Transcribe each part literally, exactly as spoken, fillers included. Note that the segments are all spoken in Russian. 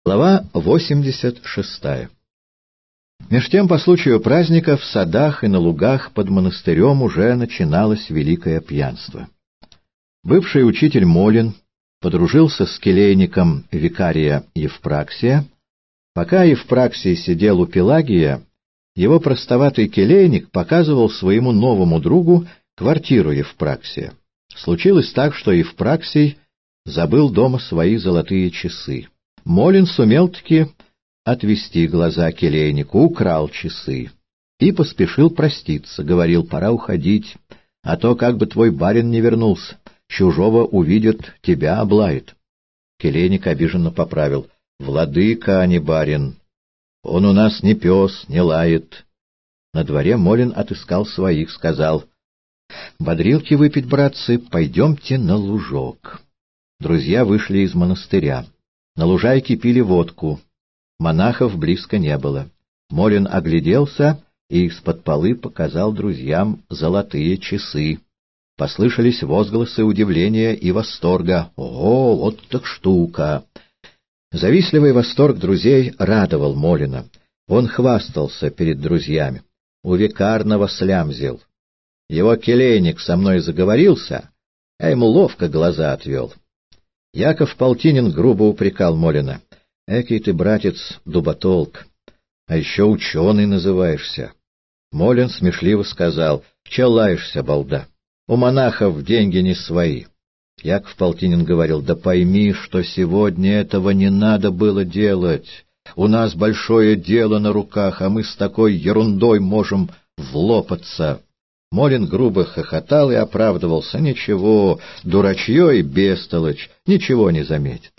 Глава восемьдесят шестая. Меж тем, по случаю праздника, в садах и на лугах под монастырем уже начиналось великое пьянство. Бывший учитель Молин подружился с келейником викария Евпраксия. Пока Евпраксий сидел у Пелагия, его простоватый келейник показывал своему новому другу квартиру Евпраксия. Случилось так, что Евпраксий забыл дома свои золотые часы. Молин сумел-таки отвести глаза келейнику, украл часы и поспешил проститься, говорил: пора уходить, а то как бы твой барин не вернулся, чужого увидит, тебя облает. Келейник обиженно поправил: владыка, а не барин, он у нас не пес, не лает. На дворе Молин отыскал своих, сказал: бодрилки выпить, братцы, пойдемте на лужок. Друзья вышли из монастыря. На лужайке пили водку. Монахов близко не было. Молин огляделся и из-под полы показал друзьям золотые часы. Послышались возгласы удивления и восторга. «Ого, вот так штука!» Завистливый восторг друзей радовал Молина. Он хвастался перед друзьями. У викарного слямзил. Его келейник со мной заговорился, а ему ловко глаза отвел. Яков Полтинин грубо упрекал Молина: «Экий ты, братец, дуботолк, а еще ученый называешься». Молин смешливо сказал: «Че лаешься, балда? У монахов деньги не свои». Яков Полтинин говорил: «Да пойми, что сегодня этого не надо было делать. У нас большое дело на руках, а мы с такой ерундой можем влопаться». Молин грубо хохотал и оправдывался: «Ничего, дурачье и бестолочь, ничего не заметит».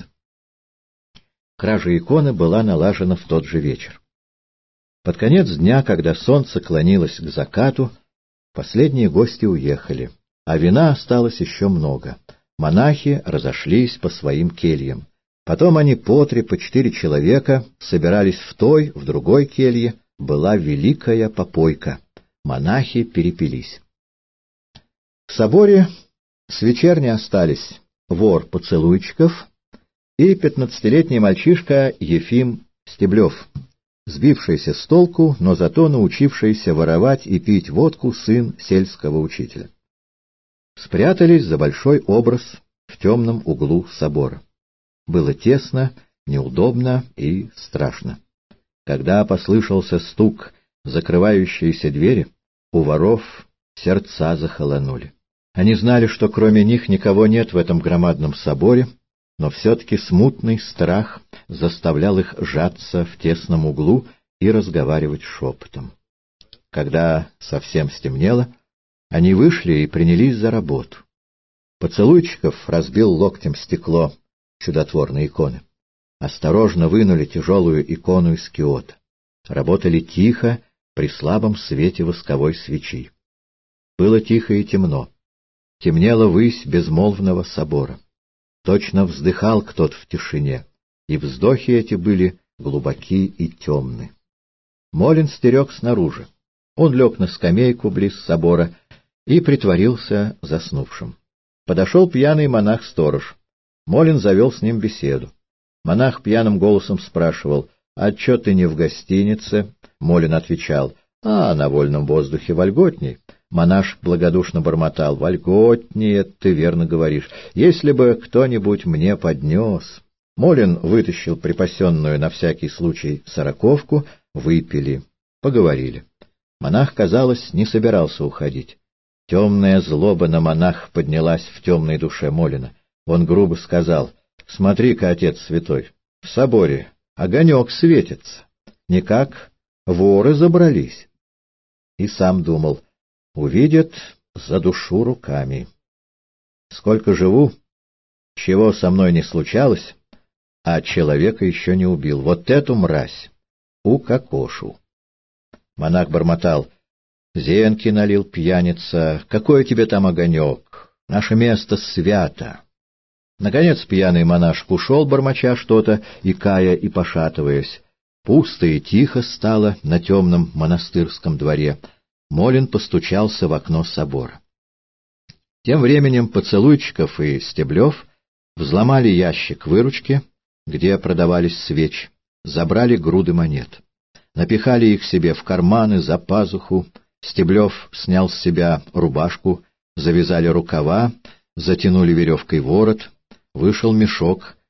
Кража иконы была налажена в тот же вечер. Под конец дня, когда солнце клонилось к закату, последние гости уехали, а вина осталось еще много. Монахи разошлись по своим кельям. Потом они по три, по четыре человека собирались в той, в другой келье. Была великая попойка. Монахи перепились. В соборе с вечерни остались вор Поцелуйчиков и пятнадцатилетний мальчишка Ефим Стеблев, сбившийся с толку, но зато научившийся воровать и пить водку сын сельского учителя. Спрятались за большой образ в темном углу собора. Было тесно, неудобно и страшно. Когда послышался стук закрывающиеся двери, у воров сердца захолонули. Они знали, что кроме них никого нет в этом громадном соборе, но все-таки смутный страх заставлял их сжаться в тесном углу и разговаривать шепотом. Когда совсем стемнело, они вышли и принялись за работу. Поцелуйчиков разбил локтем стекло чудотворной иконы. Осторожно вынули тяжелую икону из киота. Работали тихо, при слабом свете восковой свечи. Было тихо и темно. Темнела высь безмолвного собора. Точно вздыхал кто-то в тишине, и вздохи эти были глубоки и темны. Молин стерег снаружи. Он лег на скамейку близ собора и притворился заснувшим. Подошел пьяный монах-сторож. Молин завел с ним беседу. Монах пьяным голосом спрашивал: «А чё ты не в гостинице?» Молин отвечал: «А, на вольном воздухе вольготней». Монашек благодушно бормотал: «Вольготнее, ты верно говоришь. Если бы кто-нибудь мне поднес». Молин вытащил припасенную на всякий случай сороковку, выпили, поговорили. Монах, казалось, не собирался уходить. Темная злоба на монаха поднялась в темной душе Молина. Он грубо сказал: «Смотри-ка, отец святой, в соборе огонек светится. Никак воры забрались». И сам думал: увидят, задушу руками. Сколько живу, чего со мной не случалось, а человека еще не убил. Вот эту мразь укокошу. Монах бормотал: «Зенки налил пьяница, какой тебе там огонек? Наше место свято». Наконец пьяный монашек ушел, бормоча что-то, икая и пошатываясь. Пусто и тихо стало на темном монастырском дворе. Молин постучался в окно собора. Тем временем Поцелуйчиков и Стеблев взломали ящик выручки, где продавались свечи, забрали груды монет. Напихали их себе в карманы, за пазуху. Стеблев снял с себя рубашку, завязали рукава, затянули веревкой ворот. Вышел мешок,